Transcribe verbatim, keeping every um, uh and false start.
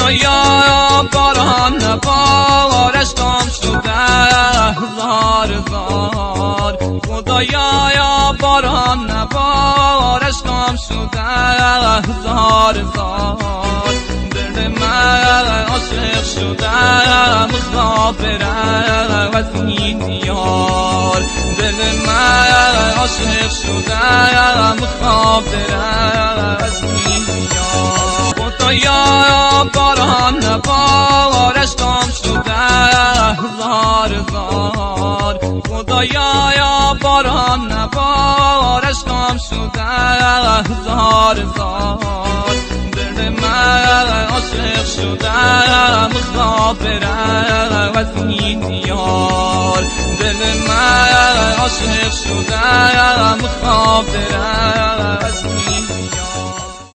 خدایا باران نبارش گم شده زار زار خدایا باران نبارش گم شده زار زار دل من عاشق شده مخابره از این یار دل من عاشق شده مخابره از این یار خدایا باران نبارش گم شده زار زار خدایا باران نبارش گم شده زار زار دل من عاشق شده مخابره از این یار دل من عاشق شده مخابره از این